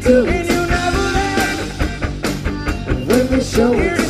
do and you never left. when we show it.